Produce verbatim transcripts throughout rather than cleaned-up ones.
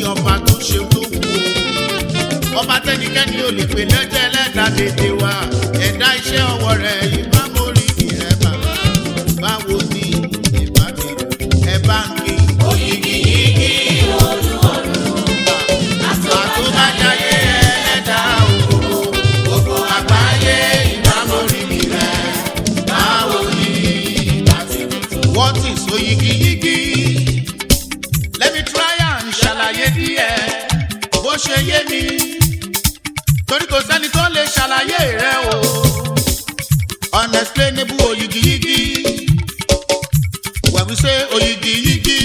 ọba tó ṣe tó wù ú ọba tẹnikẹ́ni ò lè pè lẹ́jọ́ ẹlẹ́dàá dédé wa ẹ̀dá iṣẹ́ ọwọ́ rẹ̀ ìbá mórí ìrẹ́ bàbá báwo ni ìbá mi ẹ bá ń gbé. Oyigi yigi olúwọ̀lú àtúbàjáyé ẹlẹ́dàá òkòkò gbogbo àgbáyé ìbá mórí ìrẹ́ báwo ni ìbá ti tó. What is oyigi yigi? Let me try and ṣàlàyé díẹ̀ bó ṣe yé mi torí kò sẹ́ni tó lè ṣàlàyé rẹ̀ o. Unexplainable oyigi yigi. When we say oyigi yigi,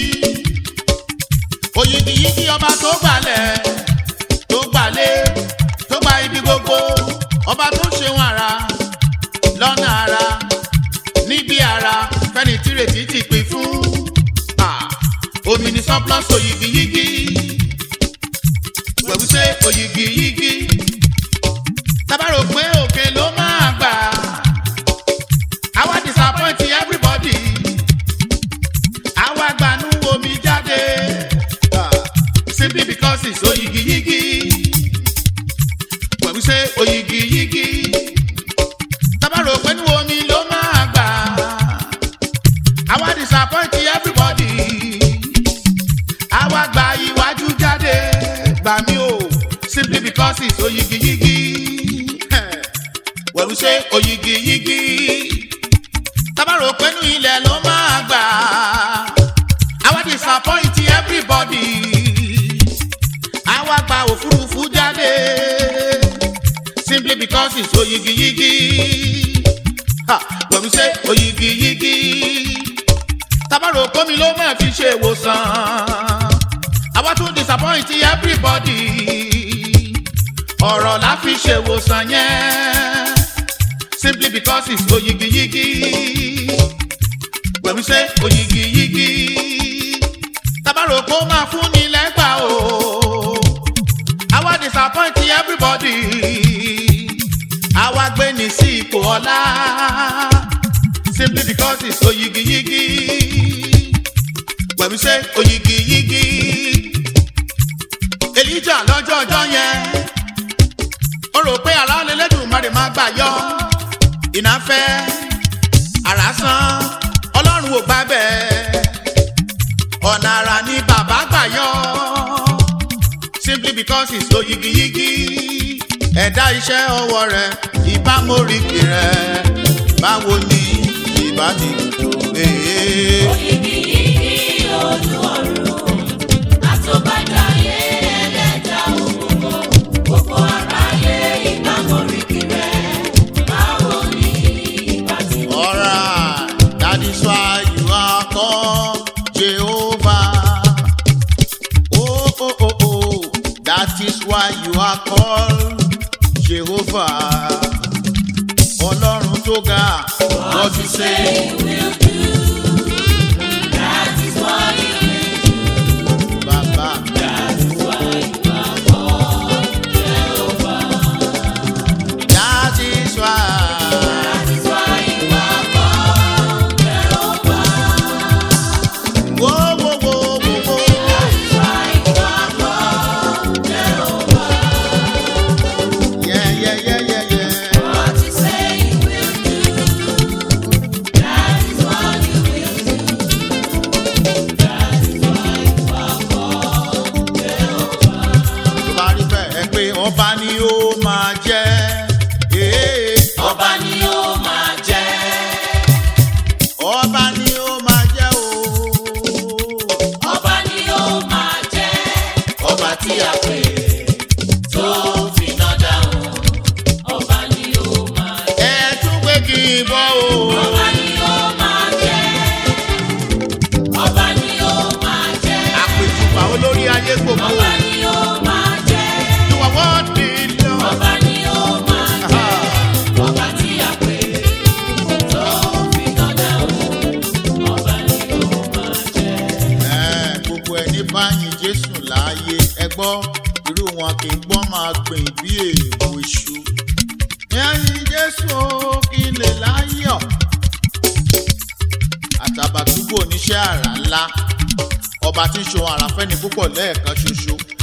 oyigi yigi ọba tó gbalẹ̀ tó gbalẹ̀ tó gba ibi gbogbo ọba tó ṣe wọn ara lọ́nà ara níbi ara fẹ́ni tírètí ti pín fún omi ní surplus oyigi yigi. When we say oyigi yigi, tabaro pé òkè ló máa gbà àwa disappoint everybody àwa gbanú omi jáde simply because it's oyigi yigi. When we say oyigi yigi, tabaro pé ní omi ló máa gbà àwa disappoint everybody àwa gba iwájú jáde gbà mí o simply because it's oyigi yigi. When we say oyigi yigi, tabaro pé ní ilẹ̀ ló máa gbà àwa disappoint everybody àwa gba òfurufú jáde simply because it's oyigi yigi. When we say oyigi yigi, tabaro pé mi ló máa fi ṣe ìwòsàn àwa tún disappoint everybody ọ̀rọ̀ la fi ṣe ìwòsàn yẹn simply because it's oyigi yigi. When we say oyigi yigi, tabaro kó máa fún ni lẹ́gbà o àwa disappoint everybody àwa gbé ní sí ipò ọlá simply because it's oyigi yigi. When we say oyigi yigi, Elijah lọ́jọ́ ọjọ́ yẹn ó rò pé ara l'Ẹlẹ́dùmarè máa gbà yọ iná fẹ́ àrá sán Ọlọ́run ò gbà bẹ́ẹ̀ ọ̀nà àrà ni bàbá gbà yọ simply because it's oyigi yigi. Ẹ̀dá iṣẹ́ ọwọ́ rẹ̀ ìbá móríkì rẹ̀ báwo ni ìbá ti tó. oyigi yigi olúwọ̀lú àtúbàjáyé ẹlẹ́dàá òkòkò gbogbo aráyé ìbá móríkì rẹ̀ báwo ni ìbá ti tó. Alright, that is why you are called Jehovah. Oh, oh, oh, oh, that is why you are called Jehovah. Ọlọ́run tó ga, what you say you will do, that is what you will do. Baba. That is why you are called Jehovah. That is why. That is why you are called Jehovah. Whoa, whoa, whoa, whoa, whoa. That is why you are called Jehovah. Yeah, yeah, yeah, yeah, yeah. What you say you will do, that is what you will do. That is why you are called Jehovah. Tó bá rí bẹ́ẹ̀ pé ọba ni ó máa jẹ́. Eh, Ọba ni ó máa jẹ́. ọba ni ó máa jẹ́ o. Ọba ni ó máa jẹ́. Ọba tí a pè tó finá dáhùn. Ọba ni ó máa jẹ́. Ẹ tún pé kí n bọ́ o. Ọba ni ó máa jẹ́. Ọba ni ó máa jẹ́. Àpèjúbà olórí ayé gbogbo. Ọba ni ó máa jẹ́. You are worthy, Lord. Ọba ni ó máa jẹ́. Ọba tí a pè tó finá dáhùn. Ọba ni ó máa jẹ́. Ẹ, gbogbo ẹni bá yin Jésù láàyè ẹ gbọ́ irú wọn kì í gbọ́ máa gbìn bí èèwọ̀ iṣu. Ẹyin Jésù o, kí n lè láyọ̀. Àtàbàtúbú oníṣẹ́ àrà ńlá ọba tí ń ṣohun àràfẹ́ni púpọ̀ lẹ́ẹ̀kan ṣoṣo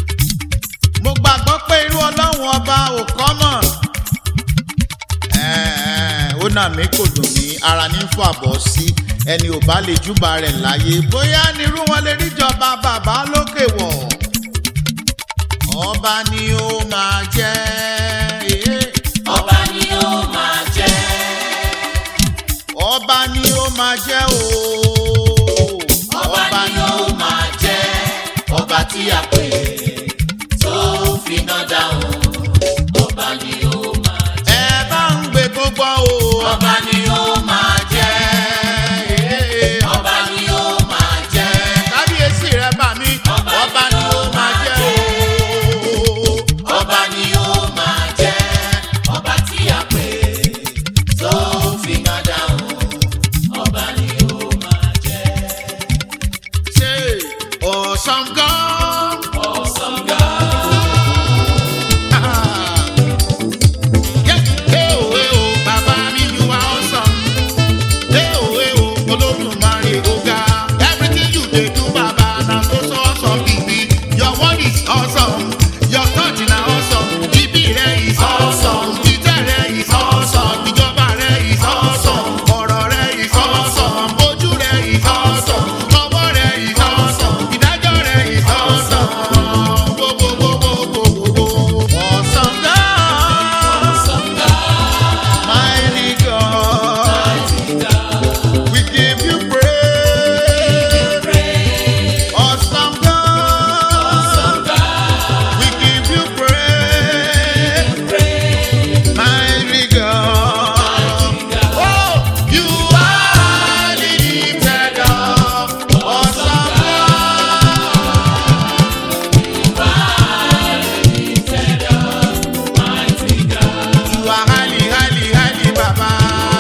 mo gbàgbọ́ pé irú ọlọ́run ọba ò kọ́ mọ̀. ó nà mí kò dùn mí ara ní fún àbọ̀ sí ẹni ò bá lè júbà rẹ̀ láyé bóyá nírú wọn lè ríjọba bàbá lókè wọ̀. ọba ni ó máa jẹ́. ọba ni ó máa jẹ́. ọba ni ó máa jẹ́ ooo. ọba ni ó máa jẹ́. ọba tí a pè tó finá dáhùn. ọba ni ó máa jẹ́. ẹ bá ń gbé gbogbo o. ọba ni ó máa jẹ́. ọba ni ó máa jẹ́. kábíyèsí rẹ bá mi. ọba ni ó máa jẹ́ ooo. ọba ni ó máa jẹ́. ọba tí a pè tó finá dáhùn. ọba ni ó máa jẹ́. ṣe awesome God. Awesome God. Yeah, hey, oh, hey, oh, Baba mi, you are awesome. Hey, oh, hey, oh, Olódùmarè, oh God. Everything you dey do, Baba, na so so awesome, baby. Your word is awesome. Your touch na awesome. Ibi rẹ is awesome. Ìtẹ́ rẹ is awesome. Ìjọba rẹ is awesome. Ọ̀rọ̀ rẹ is awesome. Ojú rẹ is awesome. Ọwọ́ rẹ is awesome. Ìdájọ́ rẹ is awesome. Wo, wo, wo, wo, wo, wo, wo. Awesome God. Awesome God. Mighty God. Mighty God. We give you praise. Praise. Awesome God. Awesome God. We give you praise. Praise. Mighty God. Mighty God. Oh, you are the lifted up. Awesome God. Lifted up. Mighty God. You are highly, highly, highly, Baba.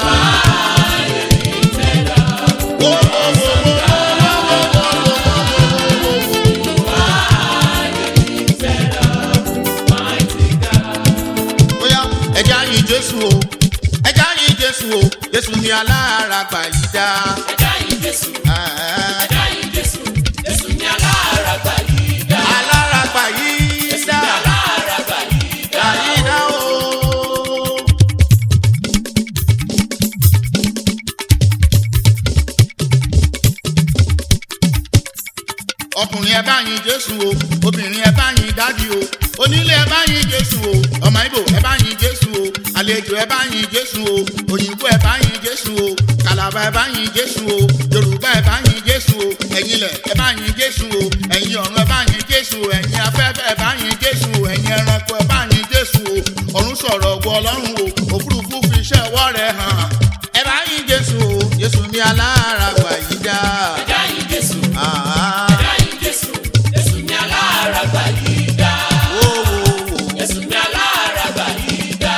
Lifted up. Oh, oh, oh, oh, oh, oh, oh, oh, oh, oh. Lifted up. Mighty God. Bóyá ẹja yin Jésù o, ẹja yin Jésù o, Jésù ni alára gbà yí dá. Ẹja yìí Jésù. Ah, Ẹja yìí Jésù. Jésù ní alára gbà yìí dá. alára gbà yí Jésù dá. ní alára gbà yìí dá. Gbà yí dá o. Ọkùnrin ẹ bá yin Jésù o, obìnrin ẹ bá yin dádì o, onílé ẹ bá yin Jésù o, ọmọ Ìgbò ẹ bá yin Jésù o, àlejò ẹ bá yin Jésù o, òyìnbó ẹ bá yin Jésù o, kàlàbà ẹ bá yin Jésù o, Yorùbá ẹ bá yin Jésù o, ẹ̀yin ilẹ̀ ẹ bá yin Jésù o, ẹ̀yin ọ̀run ẹ bá yin Jésù o, ẹ̀yin afẹ́fẹ́ ẹ bá yin Jésù o, ẹ̀yin ẹranko ẹ bá yin Jésù o, ọ̀run sọ̀rọ̀ ògo Ọlọ́run o, òfurufú fi iṣẹ́ ọwọ́ rẹ̀ hàn. Ẹ bá yin Jésù o, Jésù ní alára gbà yí dá. Ẹja yìí Jésù. Ah, Ẹja yìí Jésù. Jésù ní alára gbà yìí dá. wo, wo, wo. Jésù ní alára gbà yìí dá.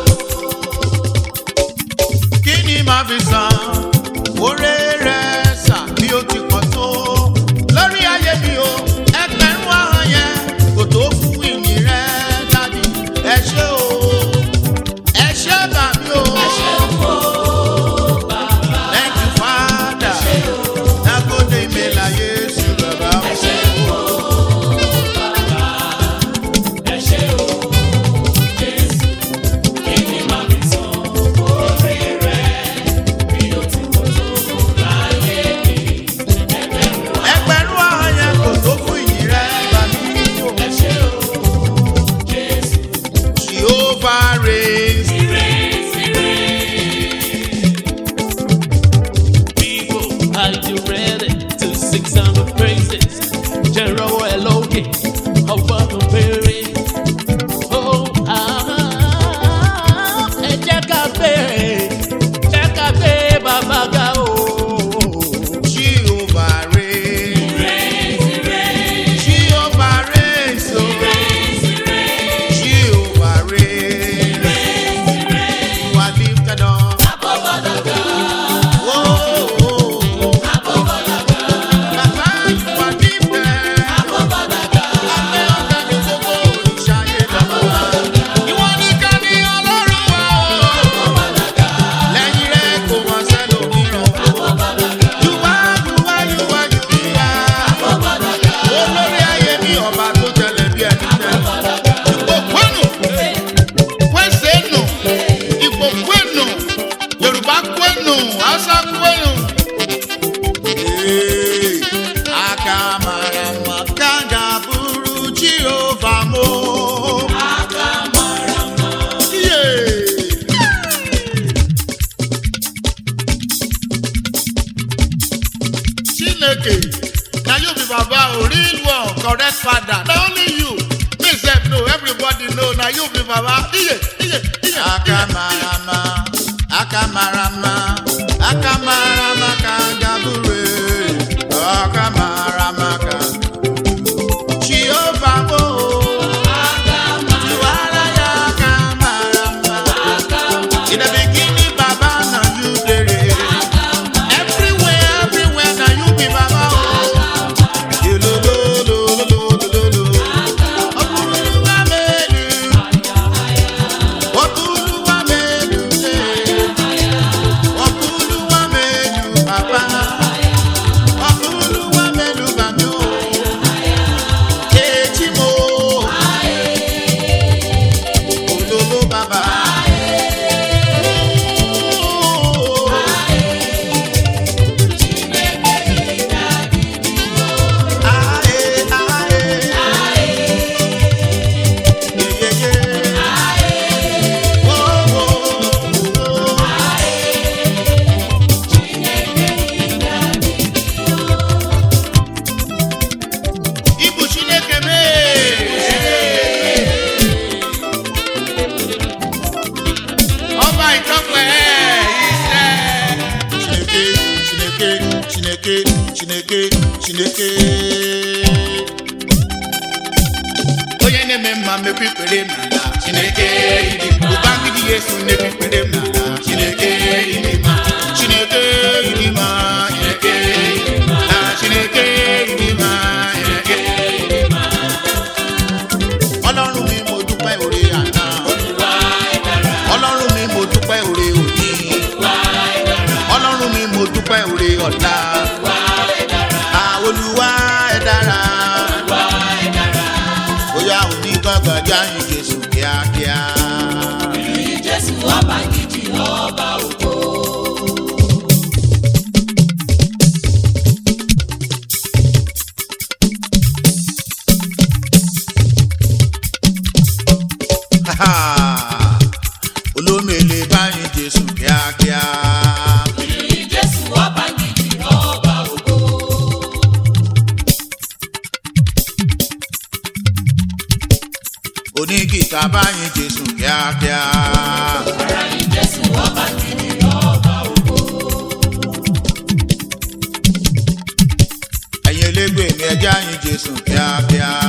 Kí ni màá fi san oore rẹ̀ sà bí ó ti pọ̀ tó lórí ayé mi o ẹgbẹ̀rún ahọ́n yẹn kò tó fún ìyìn rẹ̀ dádì ẹ ṣé o ẹ ṣé bà mí o. Ẹ ṣeun o, bàbá. Thank you Father. Ẹ ṣé o. Nagode mela Yesu baba Ẹ o. ṣeun o, bàbá. Ẹ ṣé o, Jésù. Kí ni màá fi san oore rẹ̀ bí ó ti pọ̀ tó láyé mi? Ẹgbẹ̀rún Ẹgbẹ̀rún ahọ́n yẹn kò tó fún ìyìn rẹ̀ bà mí o. ẹ ṣé o, Jésù. Jehovah reigns. People, are you ready to sing some of praises? General Eloke, how about the Mary? Oh, ah, ẹ jẹ́ ká bẹ̀rẹ̀, jẹ́ ká bẹ̀rẹ̀ bàbá ga o. Jehovah reigns. Jehovah reigns. Oh. Jehovah reigns. You are lifted up. Oh, oh, oh. Baba, you are lifted. Abẹ́ ọ̀gá ni gbogbo olùṣàyè bàbá. Ìwọ nìkan ni Ọlọ́run wa o. Lẹ́yìn rẹ̀ kò wọ́n sẹ́lòmíràn. You are, you are, you are, you are. Olórí ayé mi ọba tó tẹ̀lé bí ẹni tẹ́. father, not only you. Me sef know, everybody know. Now you be Baba. Iye, iye, iye. Akamarama, akamarama, akamarama kangabure, akamarama kang. Jehovah oh. In the beginning, Baba, now you did it. Everywhere, everywhere, now you be Baba. You lo lo lo lo lo lo lo. Okuluwa melu, Okuluwa melu, Okuluwa melu, Baba. Okuluwa melu, Baba. Ejimo, Ololo Baba. Chineke, Chineke, Chineke. Oye ne me ma me pipere mala. Chineke, ubangidi Yesu ne pipere mala. Chineke, idima. Chineke, idima. Chineke, idima. Chineke, idima. Chineke, idima. Ọlọ́run mi mo dúpẹ́ oore àná. Ọlọ́run mi mo dúpẹ́ oore òní. Ọlọ́run mi mo dúpẹ́ oore ọ̀la. Olúwa ẹ dára. Bóyá òní gangan jáyìn Jésù kíákíá. Ìrìn Jésù ọba gidi ọba ògo. Olómèlè báyìí Jésù kíákíá. Ìrìn Jésù ọba gidi ọba ògo. Onígìtá báyìí Jésù kíákíá. Ìrìn Jésù ọba gidi ọba ògo. Ẹ̀yin elégbè mi ẹ jáyìn Jésù kíákíá.